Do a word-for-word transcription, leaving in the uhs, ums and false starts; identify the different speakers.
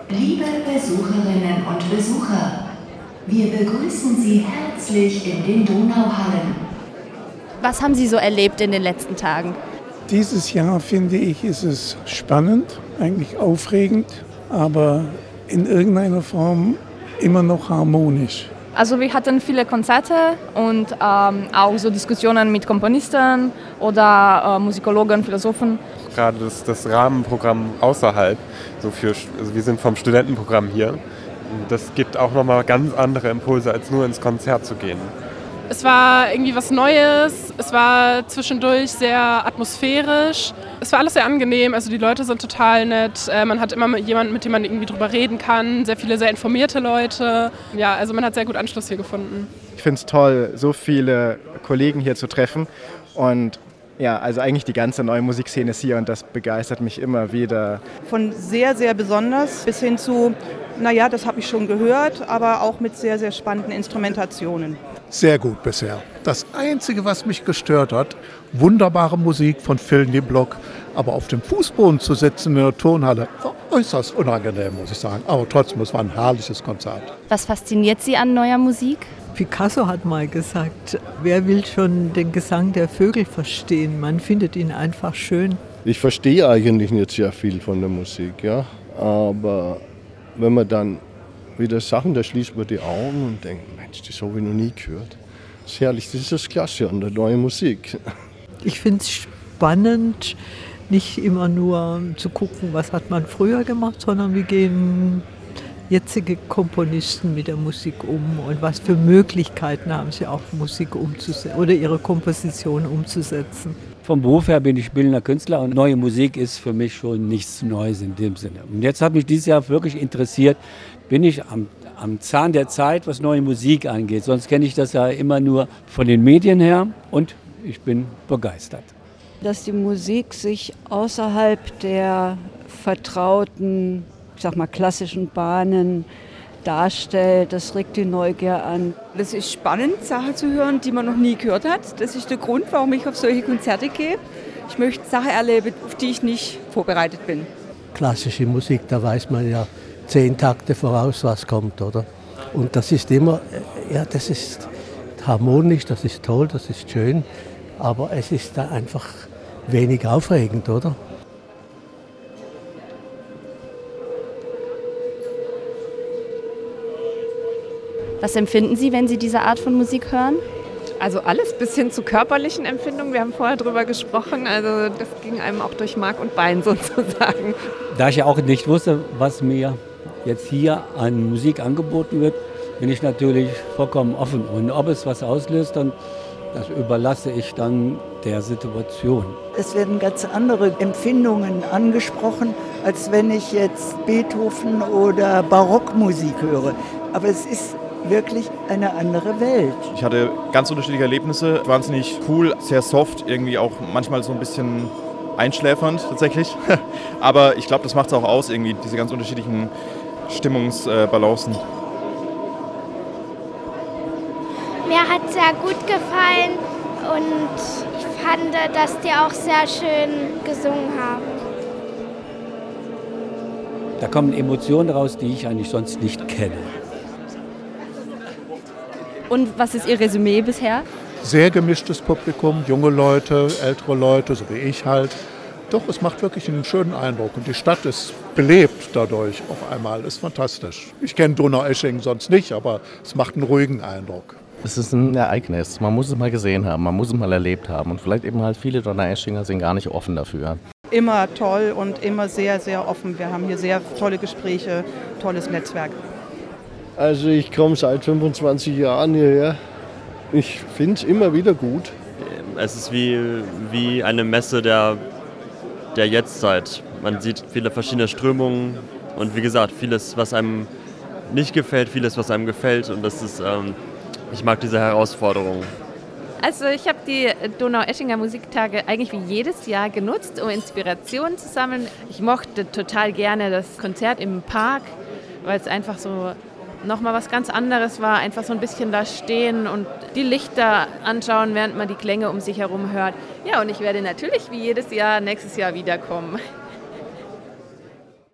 Speaker 1: Liebe Besucherinnen und Besucher, wir begrüßen Sie herzlich in den Donauhallen.
Speaker 2: Was haben Sie so erlebt in den letzten Tagen?
Speaker 3: Dieses Jahr, finde ich, ist es spannend, eigentlich aufregend, aber in irgendeiner Form immer noch harmonisch.
Speaker 4: Also wir hatten viele Konzerte und ähm, auch so Diskussionen mit Komponisten oder äh, Musikologen, Philosophen.
Speaker 5: Gerade das, das Rahmenprogramm außerhalb, so für, also wir sind vom Studentenprogramm hier, das gibt auch nochmal ganz andere Impulse, als nur ins Konzert zu gehen.
Speaker 6: Es war irgendwie was Neues, es war zwischendurch sehr atmosphärisch, es war alles sehr angenehm, also die Leute sind total nett, man hat immer jemanden, mit dem man irgendwie drüber reden kann, sehr viele sehr informierte Leute, ja, also man hat sehr gut Anschluss hier gefunden.
Speaker 7: Ich finde es toll, so viele Kollegen hier zu treffen und ja, also eigentlich die ganze neue Musikszene ist hier und das begeistert mich immer wieder.
Speaker 8: Von sehr, sehr besonders bis hin zu, naja, das habe ich schon gehört, aber auch mit sehr, sehr spannenden Instrumentationen.
Speaker 9: Sehr gut bisher. Das Einzige, was mich gestört hat, wunderbare Musik von Phil Niblock, aber auf dem Fußboden zu sitzen in der Turnhalle, war äußerst unangenehm, muss ich sagen. Aber trotzdem, es war ein herrliches Konzert.
Speaker 2: Was fasziniert Sie an neuer Musik?
Speaker 10: Picasso hat mal gesagt, wer will schon den Gesang der Vögel verstehen? Man findet ihn einfach schön.
Speaker 11: Ich verstehe eigentlich nicht sehr viel von der Musik, ja, aber wenn man dann wieder Sachen, da schließt man die Augen und denkt, Mensch, das habe ich noch nie gehört. Das ist herrlich, das ist das Klasse an der neuen Musik.
Speaker 10: Ich finde es spannend, nicht immer nur zu gucken, was hat man früher gemacht, sondern wie gehen jetzige Komponisten mit der Musik um und was für Möglichkeiten haben sie auch Musik umzusetzen oder ihre Komposition umzusetzen.
Speaker 12: Vom Beruf her bin ich bildender Künstler und neue Musik ist für mich schon nichts Neues in dem Sinne. Und jetzt hat mich dieses Jahr wirklich interessiert, bin ich am, am Zahn der Zeit, was neue Musik angeht. Sonst kenne ich das ja immer nur von den Medien her und ich bin begeistert.
Speaker 13: Dass die Musik sich außerhalb der vertrauten, ich sag mal, klassischen Bahnen darstellt, das regt die Neugier an.
Speaker 14: Das ist spannend, Sachen zu hören, die man noch nie gehört hat. Das ist der Grund, warum ich auf solche Konzerte gehe. Ich möchte Sachen erleben, auf die ich nicht vorbereitet bin.
Speaker 15: Klassische Musik, da weiß man ja zehn Takte voraus, was kommt, oder? Und das ist immer, ja, das ist harmonisch, das ist toll, das ist schön, aber es ist da einfach wenig aufregend, oder?
Speaker 2: Was empfinden Sie, wenn Sie diese Art von Musik hören?
Speaker 16: Also alles bis hin zu körperlichen Empfindungen. Wir haben vorher drüber gesprochen. Also das ging einem auch durch Mark und Bein sozusagen.
Speaker 12: Da ich ja auch nicht wusste, was mir jetzt hier an Musik angeboten wird, bin ich natürlich vollkommen offen. Und ob es was auslöst, dann das überlasse ich dann der Situation.
Speaker 17: Es werden ganz andere Empfindungen angesprochen, als wenn ich jetzt Beethoven oder Barockmusik höre. Aber es ist wirklich eine andere Welt.
Speaker 18: Ich hatte ganz unterschiedliche Erlebnisse, wahnsinnig cool, sehr soft, irgendwie auch manchmal so ein bisschen einschläfernd tatsächlich. Aber ich glaube, das macht es auch aus, irgendwie diese ganz unterschiedlichen Stimmungsbalancen.
Speaker 19: Mir hat es sehr gut gefallen und ich fand, dass die auch sehr schön gesungen haben.
Speaker 12: Da kommen Emotionen raus, die ich eigentlich sonst nicht kenne.
Speaker 2: Und was ist Ihr Resümee bisher?
Speaker 9: Sehr gemischtes Publikum, junge Leute, ältere Leute, so wie ich halt. Doch, es macht wirklich einen schönen Eindruck und die Stadt ist belebt dadurch auf einmal, ist fantastisch. Ich kenne Donaueschingen sonst nicht, aber es macht einen ruhigen Eindruck.
Speaker 20: Es ist ein Ereignis, man muss es mal gesehen haben, man muss es mal erlebt haben und vielleicht eben halt viele Donaueschinger sind gar nicht offen dafür.
Speaker 8: Immer toll und immer sehr, sehr offen. Wir haben hier sehr tolle Gespräche, tolles Netzwerk.
Speaker 11: Also ich komme seit fünfundzwanzig Jahren hierher. Ich finde es immer wieder gut.
Speaker 5: Es ist wie, wie eine Messe der, der Jetztzeit. Man sieht viele verschiedene Strömungen und wie gesagt, vieles, was einem nicht gefällt, vieles, was einem gefällt. Und das ist, ähm, ich mag diese Herausforderung.
Speaker 16: Also ich habe die Donaueschinger Musiktage eigentlich wie jedes Jahr genutzt, um Inspirationen zu sammeln. Ich mochte total gerne das Konzert im Park, weil es einfach so nochmal was ganz anderes war, einfach so ein bisschen da stehen und die Lichter anschauen, während man die Klänge um sich herum hört. Ja, und ich werde natürlich wie jedes Jahr nächstes Jahr wiederkommen.